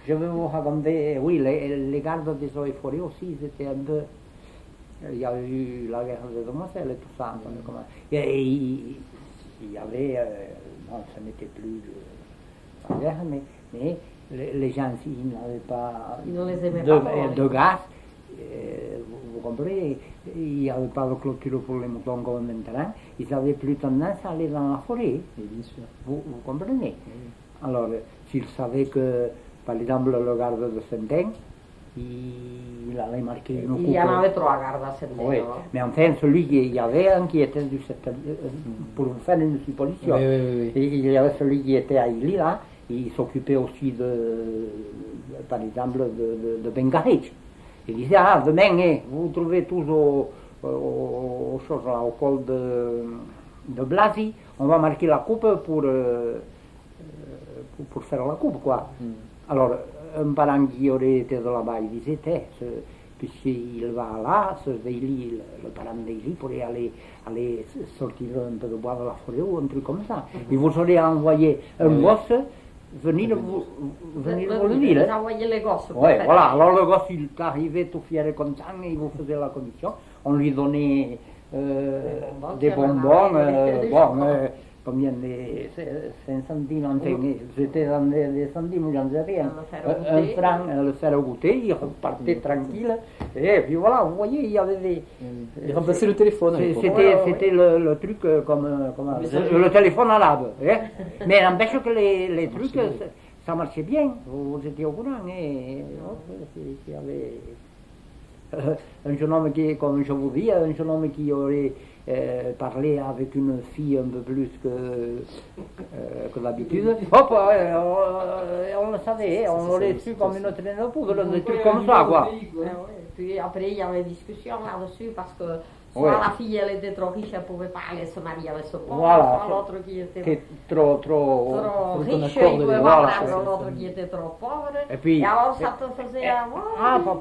Je vais vous raconter, oui, les gardes des eaux et forêts aussi, c'était un peu. Il y a eu la guerre des demoiselles et tout ça. Et il y avait, bon, ce n'était plus la guerre, mais les gens, s'ils n'avaient pas de gaz, vous comprenez, il n'y avait pas de clôture pour les moutons comme maintenant, ils avaient plus tendance à aller dans la forêt. Oui, bien sûr. Vous comprenez? Oui. Alors, s'ils savaient que, par exemple, le garde de Saint-Denis, il allait marquer une coupe. Il y en avait trois gardes à Saint-Denis. Oui, mais enfin, celui qu'il y avait un qui était du pour faire une supposition. Oui. Et il y avait celui qui était à Illy, là, il s'occupait aussi par exemple, de Bengarich. Il disait, ah, demain, vous trouvez tous au col de Blasi, on va marquer la coupe pour faire la coupe, quoi. Alors, un parent qui aurait été de là-bas, il disait, puisqu'il va là, le parent d'Élie pourrait aller sortir un peu de bois de la forêt ou un truc comme ça. Et vous aurez envoyé un gosse venir vous le dire. Vous envoyez les gosses. Oui, voilà. Alors le gosse, il arrivait tout fier et content et il vous faisait la commission. On lui donnait des bonbons, combien de 5 centimes, enfin, c'était dans des centimes, j'en sais rien. Un franc, le faire goûter, il repartait tranquille. Et puis voilà, vous voyez, il y avait des. Il remplaçait le téléphone. C'était le truc comme le téléphone arabe. Hein. Mais n'empêche que les trucs, ça marchait bien. Vous étiez au courant. Il y avait un jeune homme qui, comme je vous dis, un jeune homme qui aurait parlé avec une fille un peu plus que d'habitude. Hop, on le savait, on l'aurait su comme une traîne de poudre, des trucs comme ça, quoi. Puis après, il y avait discussion là-dessus parce que soit la fille elle était trop riche, elle ne pouvait pas aller se marier avec ce pauvre, soit l'autre qui était trop riche, il ne pouvait pas prendre l'autre qui était trop pauvre. Et alors ça te faisait